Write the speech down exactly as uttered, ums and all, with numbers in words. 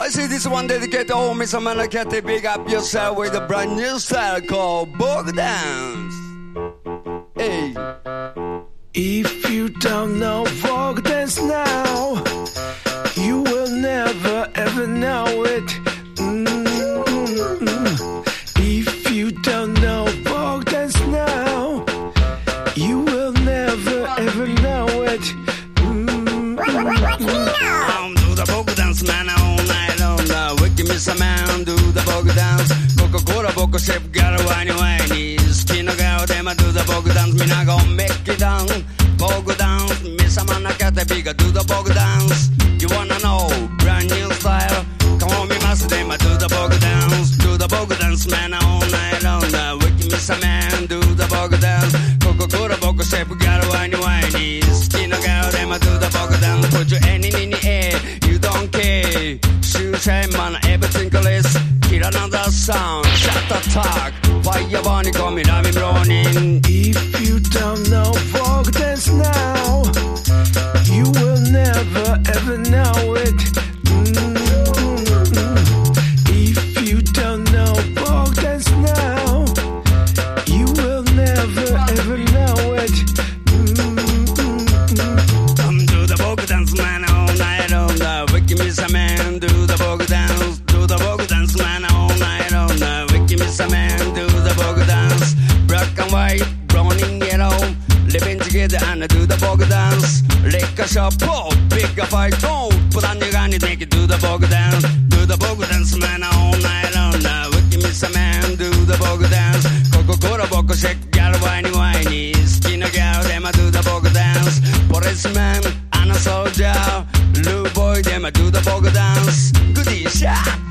I see this one dedicated to all Miss Amanda Cathy. Big up yourself with a brand new style called Boogie Dance. Hey. If you don't know Vogue Dance now, you will never ever know it. Mm-hmm. If you don't know Vogue Dance now, you will never ever know it. Mm-hmm. Do the Vogue Dance, man, all night long. The wicked Miss Amanda, do the Vogue Dance. Coca-Cola, Boca Chef, got a whiny whiny. Skin of girl, them I do the Vogue Dance. Me not gon' make it down. Vogue Dance, Miss Amanda Cathy, bigger do the Vogue Dance. You wanna know, brand new style. Come on, me master, them I do the Vogue Dance. Do the Vogue Dance, man, all night long. The wicked Miss Amanda, do the Vogue Dance. Coca-Cola, Boca Chef, got a whiny whiny. Skin of girl, them I do the Vogue Dance. Put your hand in the air, you don't care. Shoot, hey, man, everything is. Kill another sound, shut the talk. Fire bunny coming, I'm running. If you don't know Vogue Dance now, you will never ever know it. Mm-hmm. If you don't know Vogue Dance now, you will never ever know it. Mm-hmm. Come do the Vogue Dance, man, all night long. The wicked Miss Amanda, do the Vogue Dance. Do the Vogue Dance, man, all night long. The wicked Miss Amanda, do the Vogue Dance. Black and white, brown and yellow, living together and do the Vogue Dance. Liquor shop, pop, big a fight, oh, put on your gun and make it do the Vogue Dance. Do the Vogue Dance, man, all night long. The wicked Miss Amanda, do the Vogue Dance. Coca-Cola, Boca Chef, gal, whiny, whiny. Skin a girl, them I do the Vogue Dance. Policeman and a soldier, blue boy, them I do the Vogue Dance. Goodie shot.